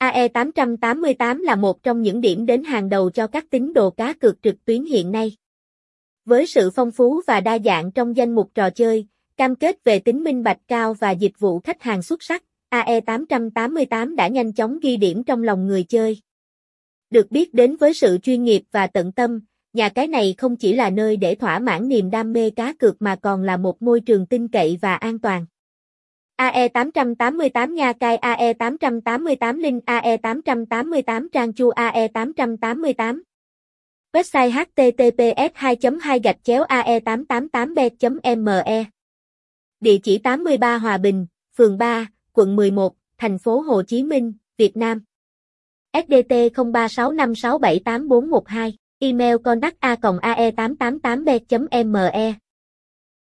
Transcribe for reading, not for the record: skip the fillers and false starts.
AE888 là một trong những điểm đến hàng đầu cho các tín đồ cá cược trực tuyến hiện nay. Với sự phong phú và đa dạng trong danh mục trò chơi, cam kết về tính minh bạch cao và dịch vụ khách hàng xuất sắc, AE888 đã nhanh chóng ghi điểm trong lòng người chơi. Được biết đến với sự chuyên nghiệp và tận tâm, nhà cái này không chỉ là nơi để thỏa mãn niềm đam mê cá cược mà còn là một môi trường tin cậy và an toàn. AE888 Nha Cai AE888 Link AE888 Trang Chu AE888 Website https://ae888bet.me Địa chỉ 83 Hòa Bình, phường 3, quận 11, thành phố Hồ Chí Minh, Việt Nam. SĐT 0365678412, email contact@ae888bet.me